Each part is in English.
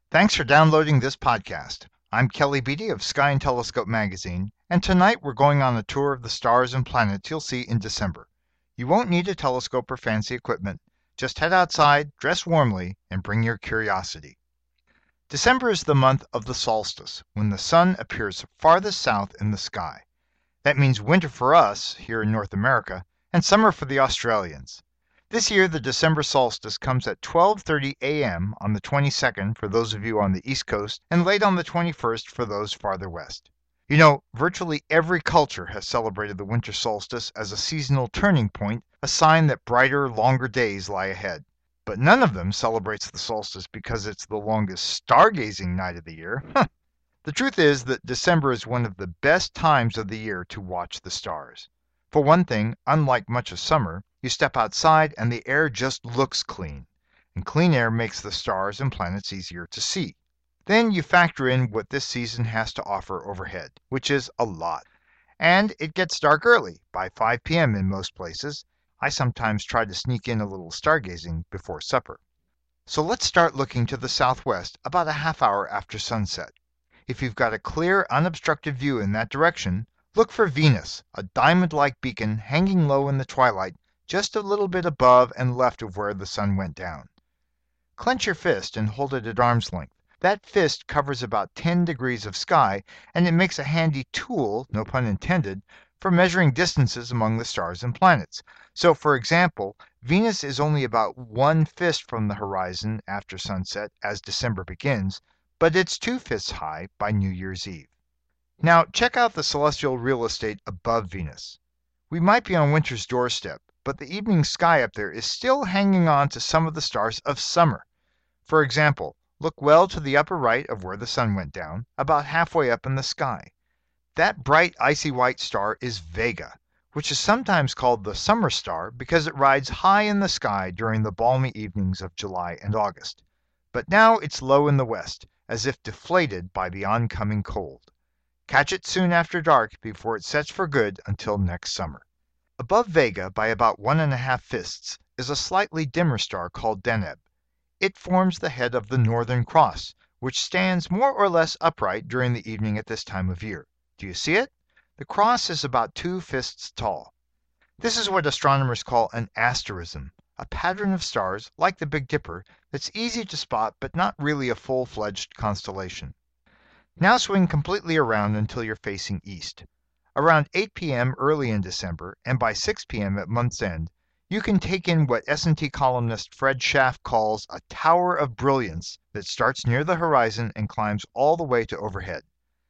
Thanks for downloading this podcast. I'm Kelly Beatty of Sky and Telescope magazine, and tonight we're going on a tour of the stars and planets you'll see in December. You won't need a telescope or fancy equipment. Just head outside, dress warmly, and bring your curiosity. December is the month of the solstice, when the sun appears farthest south in the sky. That means winter for us here in North America and summer for the Australians. This year, the December solstice comes at 12:30 a.m. on the 22nd for those of you on the East Coast and late on the 21st for those farther west. You know, virtually every culture has celebrated the winter solstice as a seasonal turning point, a sign that brighter, longer days lie ahead. But none of them celebrates the solstice because it's the longest stargazing night of the year. The truth is that December is one of the best times of the year to watch the stars. For one thing, unlike much of summer, you step outside and the air just looks clean. And clean air makes the stars and planets easier to see. Then you factor in what this season has to offer overhead, which is a lot. And it gets dark early, by 5 p.m. in most places. I sometimes try to sneak in a little stargazing before supper. So let's start looking to the southwest about a half hour after sunset. If you've got a clear, unobstructed view in that direction, look for Venus, a diamond-like beacon hanging low in the twilight, just a little bit above and left of where the sun went down. Clench your fist and hold it at arm's length. That fist covers about 10 degrees of sky, and it makes a handy tool, no pun intended, for measuring distances among the stars and planets. So, for example, Venus is only about 1 fist from the horizon after sunset as December begins, but it's 2 fists high by New Year's Eve. Now, check out the celestial real estate above Venus. We might be on winter's doorstep, but the evening sky up there is still hanging on to some of the stars of summer. For example, look well to the upper right of where the sun went down, about halfway up in the sky. That bright icy white star is Vega, which is sometimes called the summer star because it rides high in the sky during the balmy evenings of July and August. But now it's low in the west, as if deflated by the oncoming cold. Catch it soon after dark before it sets for good until next summer. Above Vega by about 1½ fists is a slightly dimmer star called Deneb. It forms the head of the Northern Cross, which stands more or less upright during the evening at this time of year. Do you see it? The cross is about 2 fists tall. This is what astronomers call an asterism, a pattern of stars, like the Big Dipper, that's easy to spot but not really a full-fledged constellation. Now swing completely around until you're facing east. Around 8 p.m. early in December, and by 6 p.m. at month's end, you can take in what S&T columnist Fred Schaff calls a tower of brilliance that starts near the horizon and climbs all the way to overhead.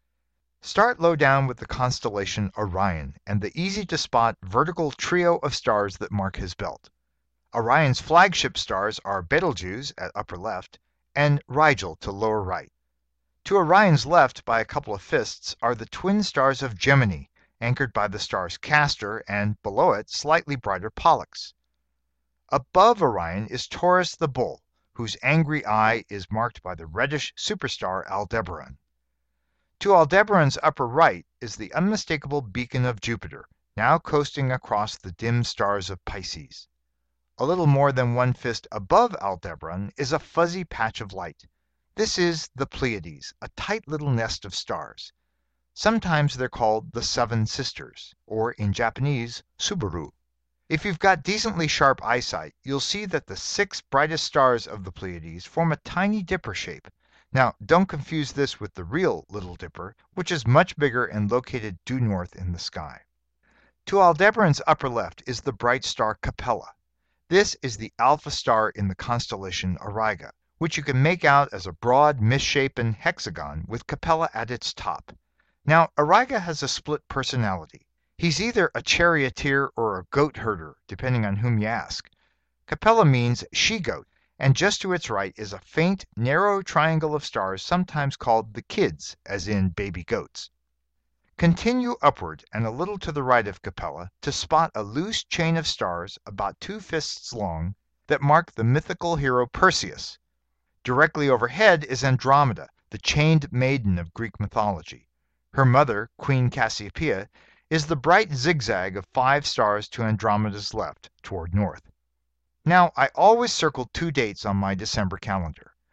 Start low down with the constellation Orion and the easy-to-spot vertical trio of stars that mark his belt. Orion's flagship stars are Betelgeuse at upper left and Rigel to lower right. To Orion's left by a couple of fists are the twin stars of Gemini, anchored by the stars Castor and, below it, slightly brighter Pollux. Above Orion is Taurus the Bull, whose angry eye is marked by the reddish superstar Aldebaran. To Aldebaran's upper right is the unmistakable beacon of Jupiter, now coasting across the dim stars of Pisces. A little more than 1 fist above Aldebaran is a fuzzy patch of light. This is the Pleiades, a tight little nest of stars. Sometimes they're called the Seven Sisters, or in Japanese, Subaru. If you've got decently sharp eyesight, you'll see that the 6 brightest stars of the Pleiades form a tiny dipper shape. Now, don't confuse this with the real Little Dipper, which is much bigger and located due north in the sky. To Aldebaran's upper left is the bright star Capella. This is the alpha star in the constellation Auriga, which you can make out as a broad, misshapen hexagon with Capella at its top. Now, Auriga has a split personality. He's either a charioteer or a goat herder, depending on whom you ask. Capella means she-goat, and just to its right is a faint, narrow triangle of stars sometimes called the Kids, as in baby goats. Continue upward and a little to the right of Capella to spot a loose chain of stars about 2 fists long that mark the mythical hero Perseus. Directly overhead is Andromeda, the chained maiden of Greek mythology. Her mother, Queen Cassiopeia, is the bright zigzag of 5 stars to Andromeda's left, toward north. Now, I always circle 2 dates on my December calendar.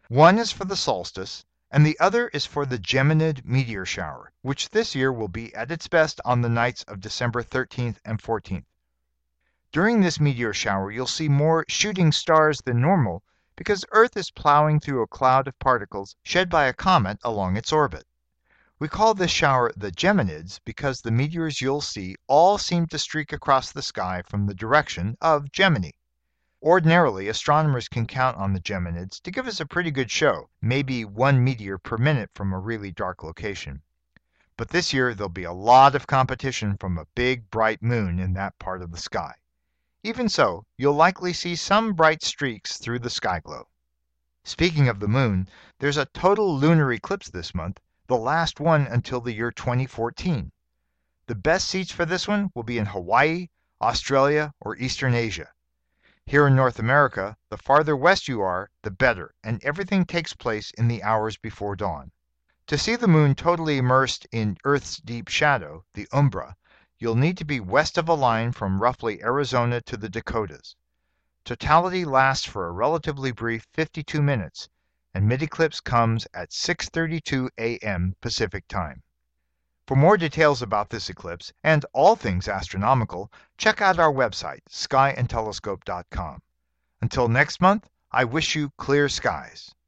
One is for the solstice, and the other is for the Geminid meteor shower, which this year will be at its best on the nights of December 13th and 14th. During this meteor shower, you'll see more shooting stars than normal because Earth is plowing through a cloud of particles shed by a comet along its orbit. We call this shower the Geminids because the meteors you'll see all seem to streak across the sky from the direction of Gemini. Ordinarily, astronomers can count on the Geminids to give us a pretty good show, maybe one meteor per minute from a really dark location. But this year, there'll be a lot of competition from a big, bright moon in that part of the sky. Even so, you'll likely see some bright streaks through the sky glow. Speaking of the moon, there's a total lunar eclipse this month, the last one until the year 2014. The best seats for this one will be in Hawaii, Australia, or Eastern Asia. Here in North America, the farther west you are, the better, and everything takes place in the hours before dawn. To see the moon totally immersed in Earth's deep shadow, the umbra, you'll need to be west of a line from roughly Arizona to the Dakotas. Totality lasts for a relatively brief 52 minutes, and mid-eclipse comes at 6:32 a.m. Pacific Time. For more details about this eclipse and all things astronomical, check out our website, skyandtelescope.com. Until next month, I wish you clear skies.